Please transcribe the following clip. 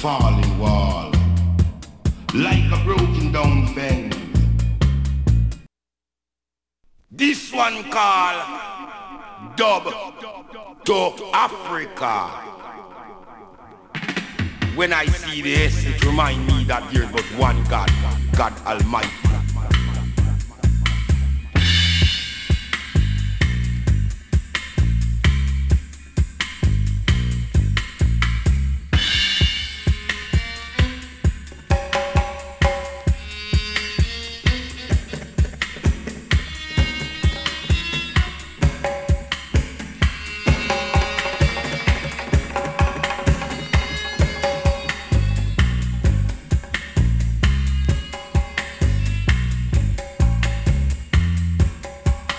falling wall, like a broken down fence. This one called Dub to Africa. When I see this, it remind me that there's but one God, God Almighty.